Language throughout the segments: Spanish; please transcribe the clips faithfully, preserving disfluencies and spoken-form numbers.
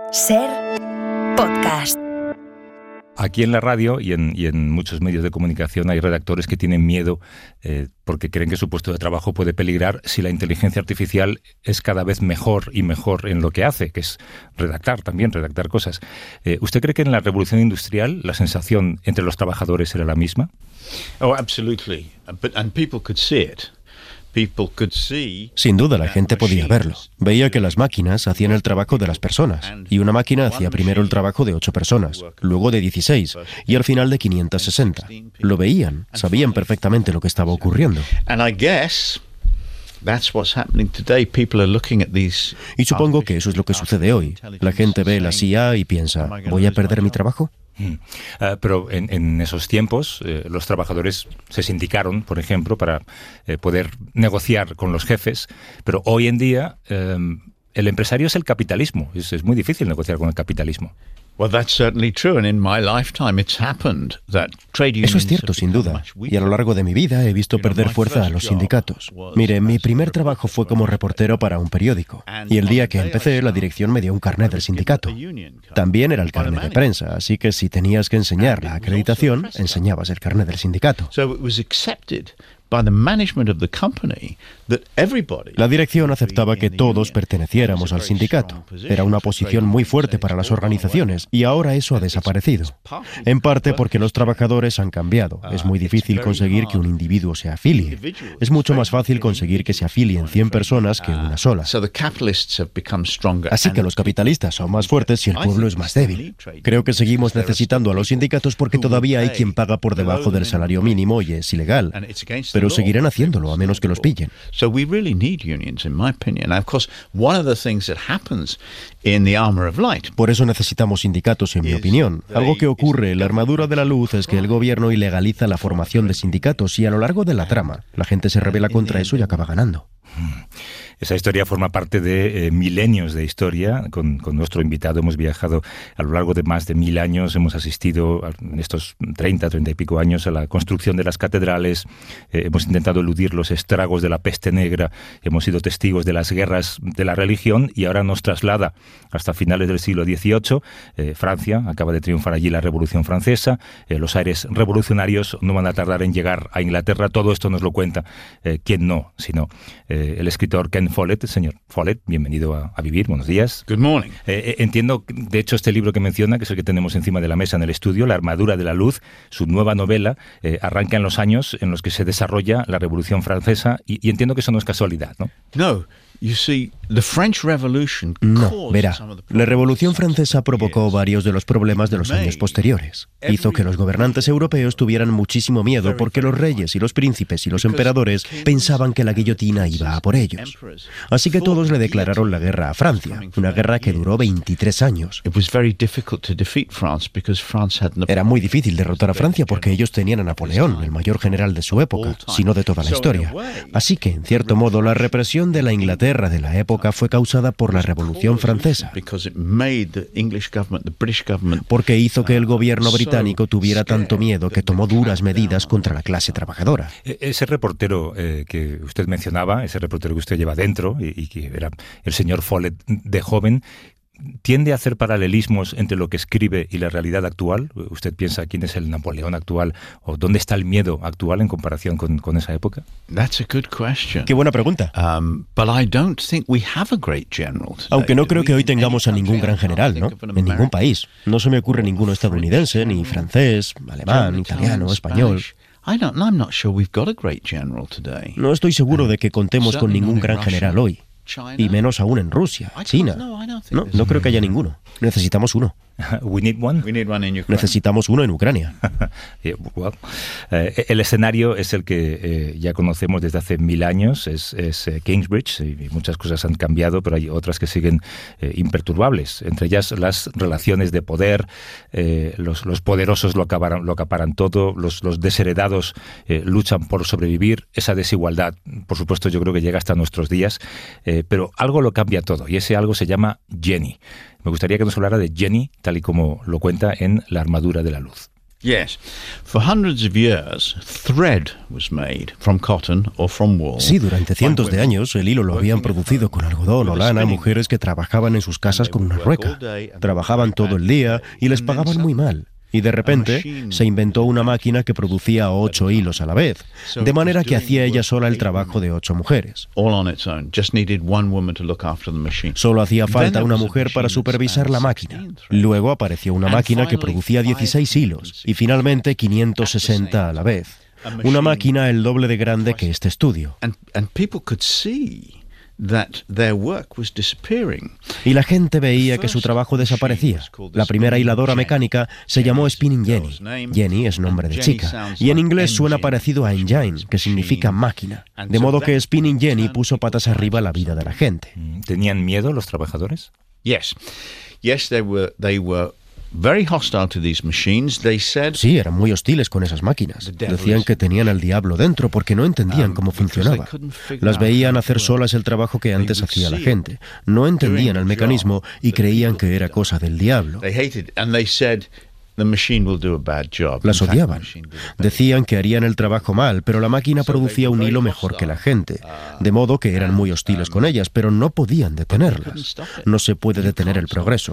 Ser podcast. Aquí en la radio y en, y en muchos medios de comunicación hay redactores que tienen miedo eh, porque creen que su puesto de trabajo puede peligrar si la inteligencia artificial es cada vez mejor y mejor en lo que hace, que es redactar también, redactar cosas. Eh, ¿Usted cree que en la revolución industrial la sensación entre los trabajadores era la misma? Oh, absolutely. But, and people could see it. Sin duda, la gente podía verlo. Veía que las máquinas hacían el trabajo de las personas, y una máquina hacía primero el trabajo de ocho personas, luego de dieciséis, y al final de quinientas sesenta. Lo veían, sabían perfectamente lo que estaba ocurriendo. Y supongo que eso es lo que sucede hoy. La gente ve la I A y piensa, ¿voy a perder mi trabajo? Uh, pero en, en esos tiempos eh, los trabajadores se sindicaron, por ejemplo, para eh, poder negociar con los jefes, pero hoy en día eh, el empresario es el capitalismo. Es, es muy difícil negociar con el capitalismo. Eso es cierto, sin duda. Y a lo largo de mi vida he visto perder fuerza a los sindicatos. Mire, mi primer trabajo fue como reportero para un periódico. Y el día que empecé, la dirección me dio un carnet del sindicato. También era el carnet de prensa, así que si tenías que enseñar la acreditación, enseñabas el carnet del sindicato. La dirección aceptaba que todos perteneciéramos al sindicato. Era una posición muy fuerte para las organizaciones y ahora eso ha desaparecido. En parte porque los trabajadores han cambiado. Es muy difícil conseguir que un individuo se afilie. Es mucho más fácil conseguir que se afilien cien personas que una sola. Así que los capitalistas son más fuertes si el pueblo es más débil. Creo que seguimos necesitando a los sindicatos porque todavía hay quien paga por debajo del salario mínimo y es ilegal. Pero seguirán haciéndolo a menos que los pillen. Por eso necesitamos sindicatos, en mi opinión. Algo que ocurre en la armadura de la luz es que el gobierno ilegaliza la formación de sindicatos y a lo largo de la trama la gente se rebela contra eso y acaba ganando. Esa historia forma parte de eh, milenios de historia. Con, con nuestro invitado hemos viajado a lo largo de más de mil años. Hemos asistido a, en estos treinta, treinta y pico años a la construcción de las catedrales. Eh, hemos intentado eludir los estragos de la peste negra. Hemos sido testigos de las guerras de la religión y ahora nos traslada hasta finales del siglo dieciocho. Eh, Francia, acaba de triunfar allí la Revolución Francesa. Eh, los aires revolucionarios no van a tardar en llegar a Inglaterra. Todo esto nos lo cuenta eh, quién no, sino eh, el escritor Ken Follett. Señor Follett, bienvenido a, a Vivir. Buenos días. Good morning. Eh, entiendo, de hecho, este libro que menciona, que es el que tenemos encima de la mesa en el estudio, La armadura de la luz, su nueva novela, eh, arranca en los años en los que se desarrolla la Revolución Francesa y, y entiendo que eso no es casualidad, ¿no? No. No, verá, la Revolución Francesa provocó varios de los problemas de los años posteriores. Hizo que los gobernantes europeos tuvieran muchísimo miedo porque los reyes y los príncipes y los emperadores pensaban que la guillotina iba a por ellos. Así que todos le declararon la guerra a Francia, una guerra que duró veintitrés años. Era muy difícil derrotar a Francia porque ellos tenían a Napoleón, el mayor general de su época, si no de toda la historia. Así que, en cierto modo, la represión de la Inglaterra de la época fue causada por la Revolución Francesa, porque hizo que el gobierno británico tuviera tanto miedo que tomó duras medidas contra la clase trabajadora. Ese reportero eh, que usted mencionaba, ese reportero que usted lleva dentro y, y que era el señor Follett de joven, ¿tiende a hacer paralelismos entre lo que escribe y la realidad actual? ¿Usted piensa quién es el Napoleón actual o dónde está el miedo actual en comparación con, con esa época? That's a good question. Qué buena pregunta. Um, but I don't think we have a great general today. Aunque no creo que hoy tengamos a ningún gran general, ¿no? En ningún país. No se me ocurre ninguno estadounidense, ni francés, alemán, italiano, español. No estoy seguro de que contemos con ningún gran general hoy. Y menos aún en Rusia, China. No, no creo que haya ninguno. Necesitamos uno. We need one. We need one in Ukraine. Necesitamos uno en Ucrania. yeah, well, eh, el escenario es el que eh, ya conocemos desde hace mil años, es, es eh, Kingsbridge, y muchas cosas han cambiado, pero hay otras que siguen eh, imperturbables. Entre ellas las relaciones de poder, eh, los, los poderosos lo acaparan, lo acaparan todo, los, los desheredados eh, luchan por sobrevivir. Esa desigualdad, por supuesto, yo creo que llega hasta nuestros días, eh, pero algo lo cambia todo, y ese algo se llama Jenny. Me gustaría que nos hablara de Jenny, tal y como lo cuenta en La armadura de la luz. Yes. For hundreds of years, thread was made from cotton or from wool. Sí, durante cientos de años el hilo lo habían producido con algodón o lana mujeres que trabajaban en sus casas con una rueca. Trabajaban todo el día y les pagaban muy mal. Y de repente se inventó una máquina que producía ocho hilos a la vez, de manera que hacía ella sola el trabajo de ocho mujeres. Solo hacía falta una mujer para supervisar la máquina. Luego apareció una máquina que producía dieciséis hilos y finalmente quinientos sesenta a la vez. Una máquina el doble de grande que este estudio. Y la gente veía que su trabajo desaparecía. La primera hiladora mecánica se llamó Spinning Jenny. Jenny es nombre de chica. Y en inglés suena parecido a engine, que significa máquina. De modo que Spinning Jenny puso patas arriba la vida de la gente. ¿Tenían miedo los trabajadores? Yes. Yes, they were, they were very hostile to these machines. They said, sí, eran muy hostiles con esas máquinas. Decían que tenían al diablo dentro porque no entendían cómo funcionaba. Las veían hacer solas el trabajo que antes hacía la gente. No entendían el mecanismo y creían que era cosa del diablo. Las odiaban. Decían que harían el trabajo mal, pero la máquina producía un hilo mejor que la gente. De modo que eran muy hostiles con ellas, pero no podían detenerlas. No se puede detener el progreso.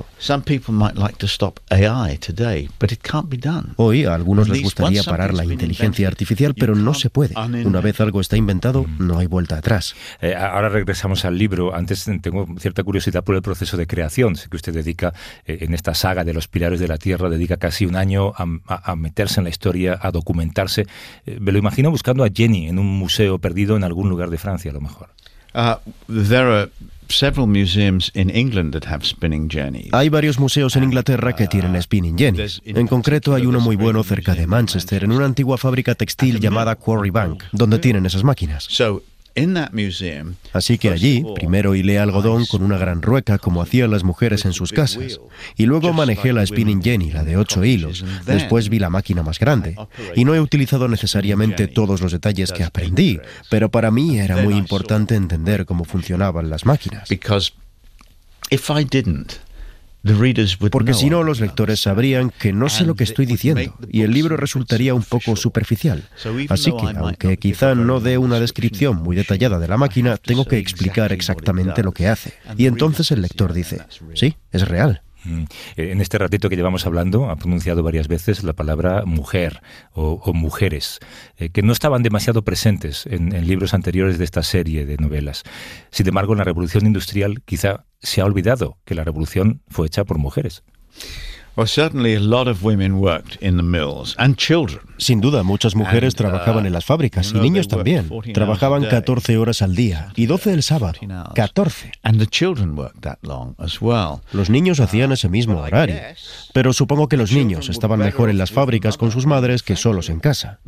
Hoy a algunos les gustaría parar la inteligencia artificial, pero no se puede. Una vez algo está inventado, no hay vuelta atrás. Eh, ahora regresamos al libro. Antes tengo cierta curiosidad por el proceso de creación. Sé que usted dedica, eh, en esta saga de los pilares de la Tierra, dedica casi un año a, a, a meterse en la historia, a documentarse. Eh, me lo imagino buscando a Jenny en un museo perdido en algún lugar de Francia, a lo mejor. Uh, there are several museums in England that have spinning jennies. Hay varios museos en Inglaterra que tienen spinning jenny. En concreto hay uno muy bueno cerca de Manchester, en una antigua fábrica textil llamada Quarry Bank, donde tienen esas máquinas. So, in that museum, así que allí, primero hilé algodón con una gran rueca, como hacían las mujeres en sus casas. Y luego manejé la spinning jenny, la de ocho hilos. Después vi la máquina más grande. Y no he utilizado necesariamente todos los detalles que aprendí, pero para mí era muy importante entender cómo funcionaban las máquinas. Because if I didn't, porque si no, los lectores sabrían que no sé lo que estoy diciendo y el libro resultaría un poco superficial. Así que, aunque quizá no dé una descripción muy detallada de la máquina, tengo que explicar exactamente lo que hace. Y entonces el lector dice, sí, es real. En este ratito que llevamos hablando, ha pronunciado varias veces la palabra mujer o, o mujeres, eh, que no estaban demasiado presentes en, en libros anteriores de esta serie de novelas. Sin embargo, en la Revolución Industrial quizá se ha olvidado que la revolución fue hecha por mujeres. Well, certainly a lot of women worked in the mills and children. Sin duda, muchas mujeres trabajaban en las fábricas y niños también. Trabajaban catorce horas al día y doce el sábado. catorce. And the children worked that long as well. Los niños hacían ese mismo horario. Pero supongo que los niños estaban mejor en las fábricas con sus madres que solos en casa.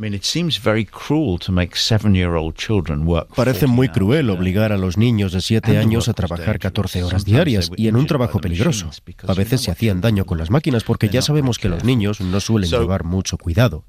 Parece muy cruel obligar a los niños de siete años a trabajar catorce horas diarias y en un trabajo peligroso. A veces se hacían daño con las máquinas porque ya sabemos que los niños no suelen llevar mucho cuidado.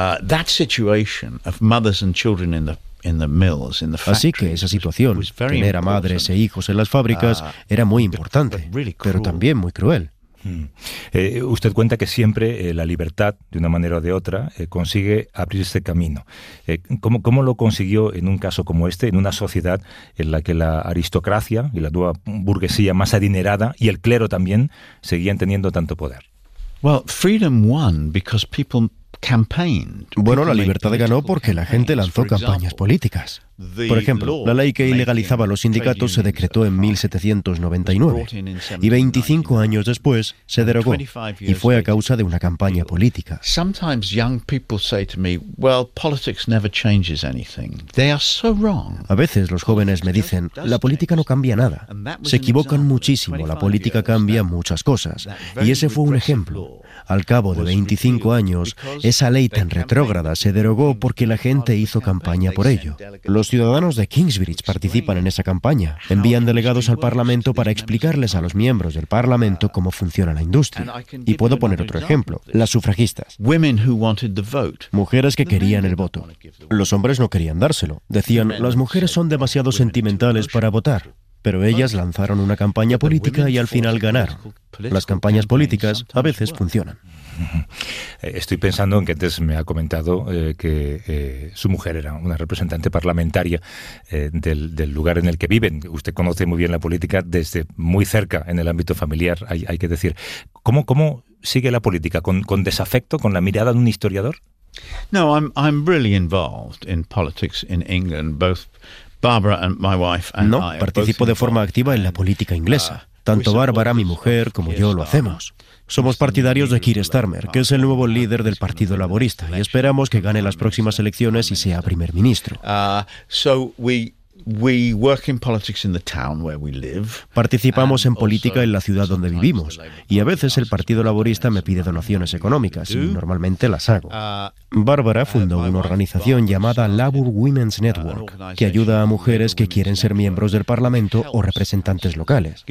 Así que esa situación, tener a madres e hijos en las fábricas, era muy importante, pero también muy cruel. Hmm. Eh, usted cuenta que siempre eh, la libertad, de una manera o de otra, eh, consigue abrir este camino. Eh, ¿cómo, ¿Cómo lo consiguió en un caso como este, en una sociedad en la que la aristocracia y la nueva burguesía más adinerada y el clero también seguían teniendo tanto poder? Well, freedom won because people campaigned. Bueno, la libertad ganó porque la gente lanzó campañas políticas. Por ejemplo, la ley que ilegalizaba los sindicatos se decretó en mil setecientos noventa y nueve y veinticinco años después se derogó y fue a causa de una campaña política. A veces los jóvenes me dicen, la política no cambia nada. Se equivocan muchísimo, la política cambia muchas cosas. Y ese fue un ejemplo. Al cabo de veinticinco años, esa ley tan retrógrada se derogó porque la gente hizo campaña por ello. Los ciudadanos de Kingsbridge participan en esa campaña. Envían delegados al Parlamento para explicarles a los miembros del Parlamento cómo funciona la industria. Y puedo poner otro ejemplo, las sufragistas. Mujeres que querían el voto. Los hombres no querían dárselo. Decían, las mujeres son demasiado sentimentales para votar. Pero ellas lanzaron una campaña política y al final ganaron. Las campañas políticas a veces funcionan. Estoy pensando en que antes me ha comentado eh, que eh, su mujer era una representante parlamentaria eh, del, del lugar en el que viven. Usted conoce muy bien la política desde muy cerca en el ámbito familiar, hay, hay que decir. ¿Cómo, cómo sigue la política? ¿Con, con desafecto, con la mirada de un historiador? No, I'm I'm really involved in politics in England. Both Barbara and my wife and No, I are participo both de forma involved. activa en la política inglesa. Tanto Bárbara, mi mujer, como yo lo hacemos. Somos partidarios de Keir Starmer, que es el nuevo líder del Partido Laborista, y esperamos que gane las próximas elecciones y sea primer ministro. Uh, so we we work in politics in the town where we live. Participamos en política en la ciudad donde vivimos, y a veces el Partido Laborista me pide donaciones económicas, y normalmente las hago. Bárbara fundó una organización llamada Labour Women's Network, que ayuda a mujeres que quieren ser miembros del Parlamento o representantes locales.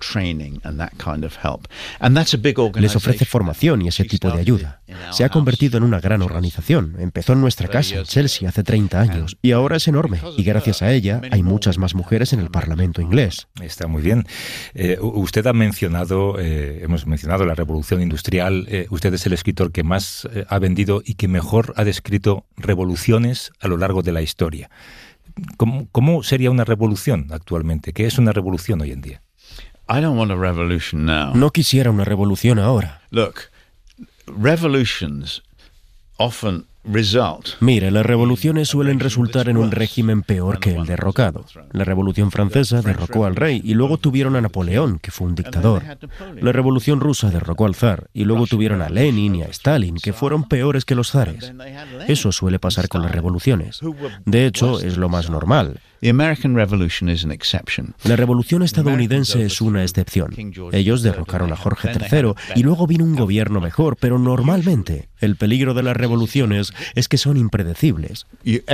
Les ofrece formación y ese tipo de ayuda. Se ha convertido en una gran organización. Empezó en nuestra casa, en Chelsea, hace treinta años, y ahora es enorme, y gracias a ella hay muchas más mujeres en el Parlamento inglés. Está muy bien. Eh, usted ha mencionado, eh, hemos mencionado la revolución industrial. Eh, usted es el escritor que más eh, ha vendido y que mejor ha descrito revoluciones a lo largo de la historia. ¿Cómo, cómo sería una revolución actualmente? ¿Qué es una revolución hoy en día? I don't want a revolution now. No quisiera una revolución ahora. Look, revolutions often result. Mire, las revoluciones suelen resultar en un régimen peor que el derrocado. La Revolución Francesa derrocó al rey y luego tuvieron a Napoleón, que fue un dictador. La Revolución Rusa derrocó al zar y luego tuvieron a Lenin y a Stalin, que fueron peores que los zares. Eso suele pasar con las revoluciones. De hecho, es lo más normal. The American Revolution is an exception. La revolución estadounidense es una excepción. Ellos derrocaron a Jorge tercero y luego vino un gobierno mejor, pero normalmente el peligro de las revoluciones es que son impredecibles.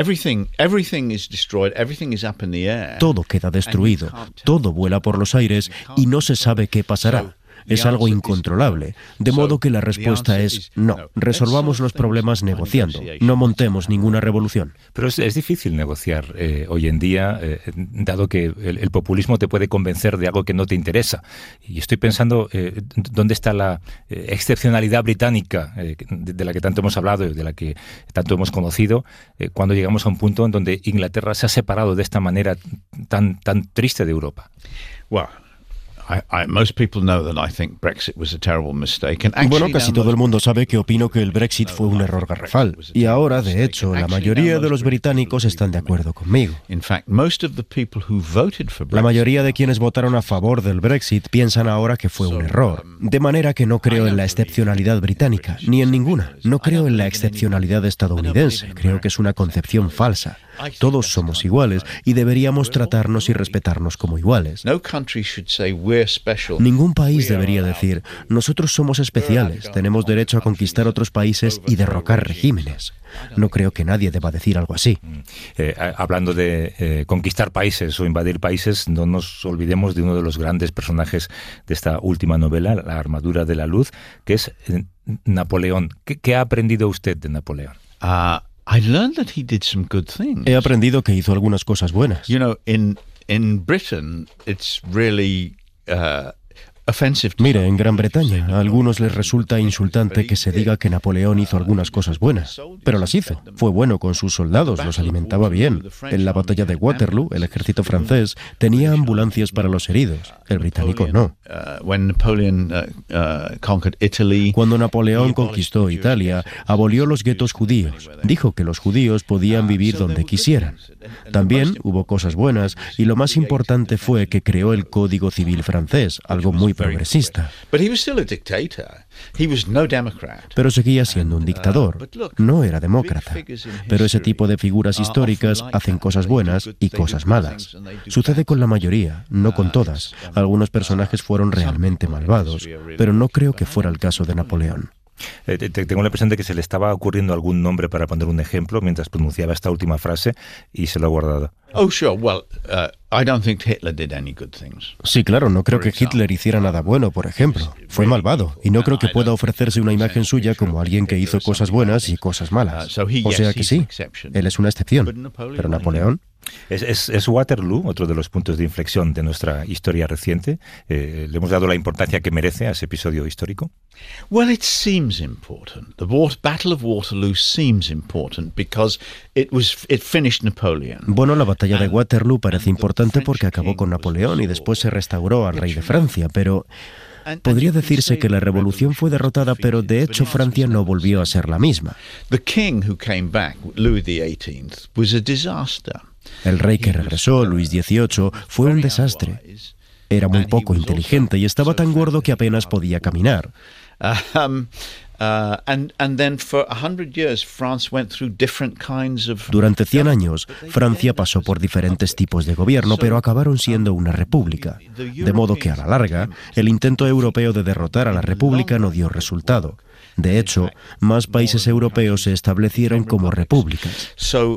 Todo queda destruido, todo vuela por los aires y no se sabe qué pasará. Es algo incontrolable, de modo que la respuesta es no, resolvamos los problemas negociando, no montemos ninguna revolución. Pero es, es difícil negociar eh, hoy en día, eh, dado que el, el populismo te puede convencer de algo que no te interesa. Y estoy pensando, eh, ¿dónde está la eh, excepcionalidad británica eh, de, de la que tanto hemos hablado y de la que tanto hemos conocido, eh, cuando llegamos a un punto en donde Inglaterra se ha separado de esta manera tan, tan triste de Europa? Well, I, I, most people know that I think Brexit was a terrible mistake. And bueno, casi todo el mundo sabe que opino que el Brexit fue un error garrafal. Y ahora, de hecho, la mayoría de los británicos están de acuerdo conmigo. La mayoría de quienes votaron a favor del Brexit piensan ahora que fue un error. De manera que no creo en la excepcionalidad británica, ni en ninguna. No creo en la excepcionalidad estadounidense. Creo que es una concepción falsa. Todos somos iguales y deberíamos tratarnos y respetarnos como iguales. Ningún país debería decir, nosotros somos especiales, tenemos derecho a conquistar otros países y derrocar regímenes. No creo que nadie deba decir algo así. Eh, hablando de eh, conquistar países o invadir países, no nos olvidemos de uno de los grandes personajes de esta última novela, La armadura de la luz, que es eh, Napoleón. ¿Qué, ¿Qué ha aprendido usted de Napoleón? Uh, I learned that he did some good things. He aprendido que hizo algunas cosas buenas. You know, in in Britain, it's really uh, offensive. Mire, en Gran Bretaña, a algunos les resulta insultante que se diga que Napoleón hizo algunas cosas buenas, pero las hizo. Fue bueno con sus soldados, los alimentaba bien. En la batalla de Waterloo, el ejército francés tenía ambulancias para los heridos. El británico no. Cuando Napoleón conquistó Italia, abolió los guetos judíos. Dijo que los judíos podían vivir donde quisieran. También hubo cosas buenas, y lo más importante fue que creó el Código Civil francés, algo muy progresista. Pero seguía siendo un dictador. No era demócrata. Pero ese tipo de figuras históricas hacen cosas buenas y cosas malas. Sucede con la mayoría, no con todas. Algunos personajes fueron realmente malvados, pero no creo que fuera el caso de Napoleón. Eh, tengo la impresión de que se le estaba ocurriendo algún nombre para poner un ejemplo mientras pronunciaba esta última frase y se lo ha guardado. Oh, sure. Well, uh, I don't think Hitler did any good things. Sí, claro, no creo que Hitler hiciera nada bueno, por ejemplo. Fue malvado, y no creo que pueda ofrecerse una imagen suya como alguien que hizo cosas buenas y cosas malas. O sea que sí, él es una excepción. Pero Napoleón ¿Es, es, es Waterloo otro de los puntos de inflexión de nuestra historia reciente? Eh, ¿Le hemos dado la importancia que merece a ese episodio histórico? Well, it seems important. The Water, Battle of Waterloo seems important because it was it finished Napoleon. Bueno, la batalla de Waterloo parece importante porque acabó con Napoleón y después se restauró al rey de Francia, pero podría decirse que la revolución fue derrotada, pero de hecho Francia no volvió a ser la misma. The king who came back, Louis the eighteenth, was a disaster. El rey que regresó, Luis dieciocho, fue un desastre. Era muy poco inteligente y estaba tan gordo que apenas podía caminar. Durante cien años, Francia pasó por diferentes tipos de gobierno, pero acabaron siendo una república. De modo que, a la larga, el intento europeo de derrotar a la república no dio resultado. De hecho, más países europeos se establecieron como repúblicas.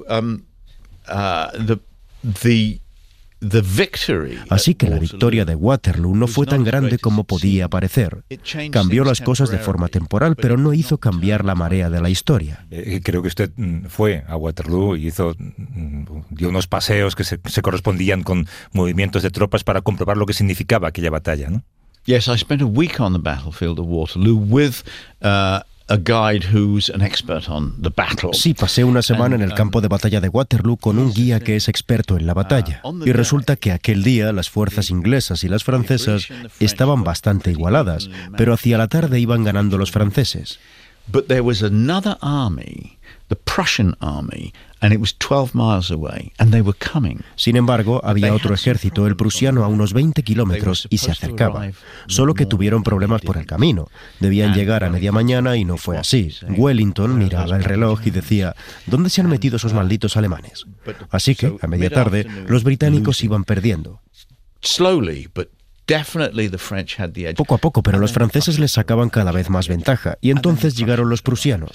Así que la victoria de Waterloo no fue tan grande como podía parecer. Cambió las cosas de forma temporal, pero no hizo cambiar la marea de la historia. Eh, creo que usted fue a Waterloo y hizo, dio unos paseos que se, se correspondían con movimientos de tropas para comprobar lo que significaba aquella batalla, ¿no? Yes, I spent a week on the battlefield of Waterloo with uh, a guide who's an expert on the battle. Sí, pasé una semana en el campo de batalla de Waterloo con un guía que es experto en la batalla. Y resulta que aquel día las fuerzas inglesas y las francesas estaban bastante igualadas, pero hacia la tarde iban ganando los franceses. But there was another army, the Prussian army, and it was twelve miles away, and they were coming. Sin embargo, había otro ejército, el prusiano, a unos veinte kilómetros y se acercaba. Solo que tuvieron problemas por el camino. Debían llegar a media mañana y no fue así. Wellington miraba el reloj y decía, ¿dónde se han metido esos malditos alemanes? Así que, a media tarde, los británicos iban perdiendo. Slowly, but poco a poco, pero los franceses les sacaban cada vez más ventaja, y entonces llegaron los prusianos.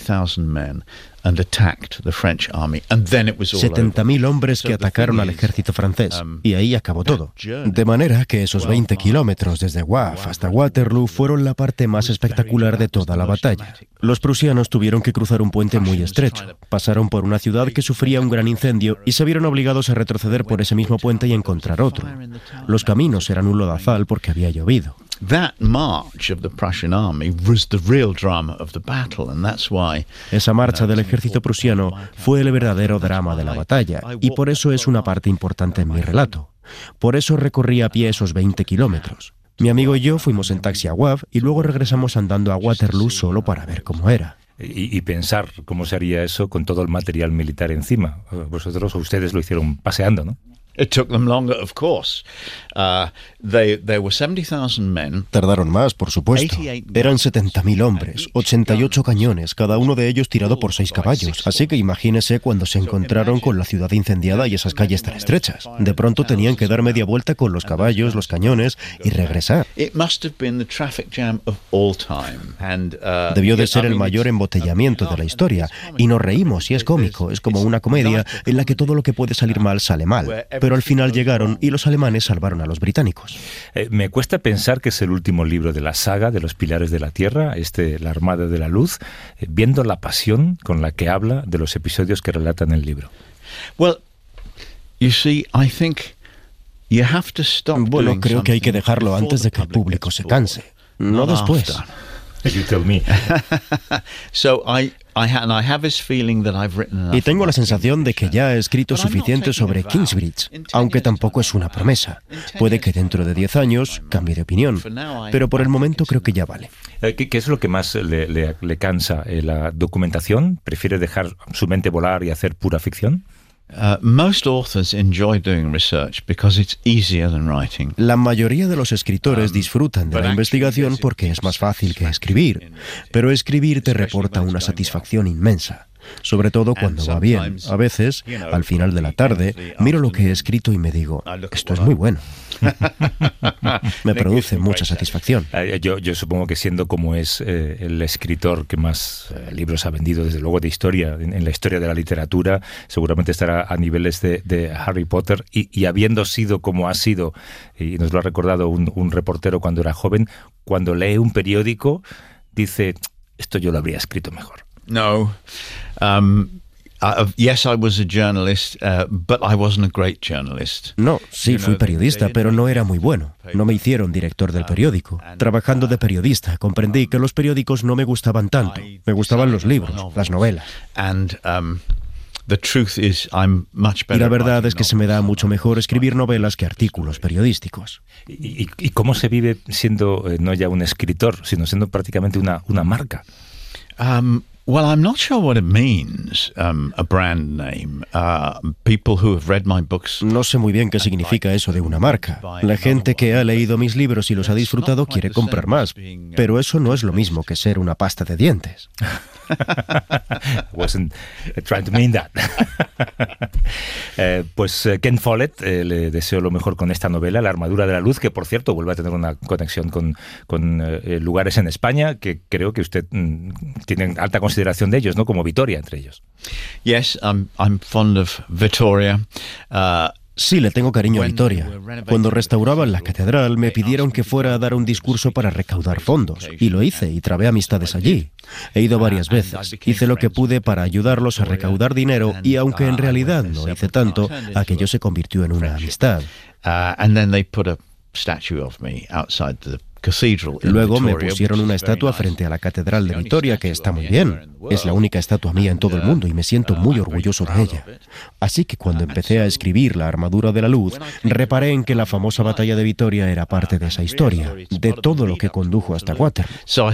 setenta mil hombres que atacaron al ejército francés, y ahí acabó todo. De manera que esos veinte kilómetros desde Wavre hasta Waterloo fueron la parte más espectacular de toda la batalla. Los prusianos tuvieron que cruzar un puente muy estrecho, pasaron por una ciudad que sufría un gran incendio y se vieron obligados a retroceder por ese mismo puente y encontrar otro. Los caminos eran un lodazal porque había llovido. Esa marcha del ejército prusiano fue el verdadero drama de la batalla, y por eso es una parte importante en mi relato. Por eso recorrí a pie esos veinte kilómetros. Mi amigo y yo fuimos en taxi a Wavre y luego regresamos andando a Waterloo solo para ver cómo era. Y, y pensar cómo se haría eso con todo el material militar encima. Vosotros o ustedes lo hicieron paseando, ¿no? It took them longer, of course. Uh, they, there were seventy thousand men. Tardaron más, por supuesto. Eran setenta mil hombres, ochenta y ocho cañones, cada uno de ellos tirado por seis caballos. Así que imagínese cuando se encontraron con la ciudad incendiada y esas calles tan estrechas. De pronto tenían que dar media vuelta con los caballos, los cañones y regresar. Debió de ser el mayor embotellamiento de la historia. Y nos reímos y es cómico. Es como una comedia en la que todo lo que puede salir mal sale mal. Pero al final llegaron y los alemanes salvaron a los británicos. Eh, me cuesta pensar que es el último libro de la saga de los Pilares de la Tierra, este, La Armada de la Luz, eh, viendo la pasión con la que habla de los episodios que relatan el libro. Well, you see, I think you have to stop bueno, creo que hay que dejarlo antes de que el público se canse, no después. You tell me. So I, I ha, and I have this feeling that I've written enough. Y tengo la sensación de que ya he escrito suficiente sobre Kingsbridge, aunque tampoco es una promesa. Puede que dentro de diez años cambie de opinión, pero por el momento creo que ya vale. ¿Qué, qué es lo que más le, le, le cansa? ¿La documentación? ¿Prefiere dejar su mente volar y hacer pura ficción? Uh, most authors enjoy doing research because it's easier than writing. La mayoría de los escritores disfrutan de la investigación porque es más fácil que escribir, pero escribir te reporta una satisfacción inmensa. Sobre todo cuando va bien. A veces, al final de la tarde, miro lo que he escrito y me digo, esto es muy bueno. Me produce mucha satisfacción. Yo, yo supongo que siendo como es eh, el escritor que más eh, libros ha vendido, desde luego de historia, en, en la historia de la literatura, seguramente estará a niveles de, de Harry Potter, y, y habiendo sido como ha sido, y nos lo ha recordado un, un reportero cuando era joven, cuando lee un periódico, dice, esto yo lo habría escrito mejor. No. Um, Uh, yes, I was a journalist, uh, but I wasn't a great journalist. No, sí, fui periodista, pero no era muy bueno. No me hicieron director del periódico. Trabajando de periodista, comprendí que los periódicos no me gustaban tanto. Me gustaban los libros, las novelas. And, um, the truth is, I'm much better y la verdad es que se me da mucho mejor escribir novelas que artículos periodísticos. ¿Y, y, y cómo se vive siendo eh, no ya un escritor, sino siendo prácticamente una, una marca? Um, Well, I'm not sure what it means, um, a brand name. Uh, people who have read my books. No sé muy bien qué significa eso de una marca. La gente que ha leído mis libros y los ha disfrutado quiere comprar más, pero eso no es lo mismo que ser una pasta de dientes. I wasn't trying to mean that. eh, pues eh, Ken Follett, eh, le deseo lo mejor con esta novela, La armadura de la luz, que por cierto vuelve a tener una conexión con, con eh, lugares en España que creo que usted mm, tiene alta consideración de ellos, ¿no? Como Vitoria entre ellos. Yes, I'm, I'm fond of Vitoria. Uh, Sí, le tengo cariño a Vitoria. Cuando restauraban la catedral, me pidieron que fuera a dar un discurso para recaudar fondos. Y lo hice, y trabé amistades allí. He ido varias veces. Hice lo que pude para ayudarlos a recaudar dinero, y aunque en realidad no hice tanto, aquello se convirtió en una amistad. Luego me pusieron una estatua frente a la Catedral de Vitoria, que está muy bien. Es la única estatua mía en todo el mundo y me siento muy orgulloso de ella. Así que cuando empecé a escribir La armadura de la luz, reparé en que la famosa batalla de Vitoria era parte de esa historia, de todo lo que condujo hasta Waterloo.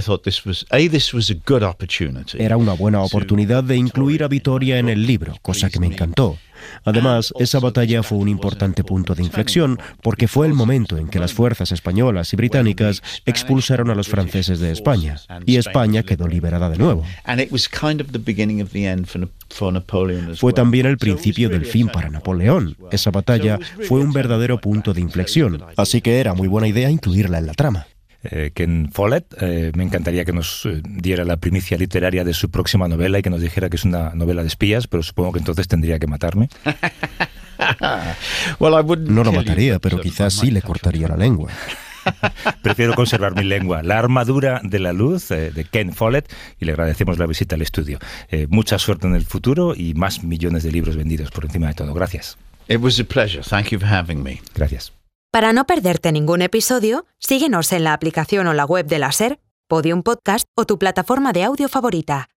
Era una buena oportunidad de incluir a Vitoria en el libro, cosa que me encantó. Además, esa batalla fue un importante punto de inflexión porque fue el momento en que las fuerzas españolas y británicas expulsaron a los franceses de España y España quedó liberada de nuevo. Fue también el principio del fin para Napoleón. Esa batalla fue un verdadero punto de inflexión, así que era muy buena idea incluirla en la trama. Eh, Ken Follett, eh, me encantaría que nos eh, diera la primicia literaria de su próxima novela y que nos dijera que es una novela de espías, pero supongo que entonces tendría que matarme. No lo mataría, pero quizás sí le cortaría la lengua. Prefiero conservar mi lengua. La armadura de la luz, eh, de Ken Follett, y le agradecemos la visita al estudio. Eh, mucha suerte en el futuro y más millones de libros vendidos por encima de todo. Gracias. It was a pleasure. Thank you for having me. Gracias. Para no perderte ningún episodio, síguenos en la aplicación o la web de la SER, Podium Podcast o tu plataforma de audio favorita.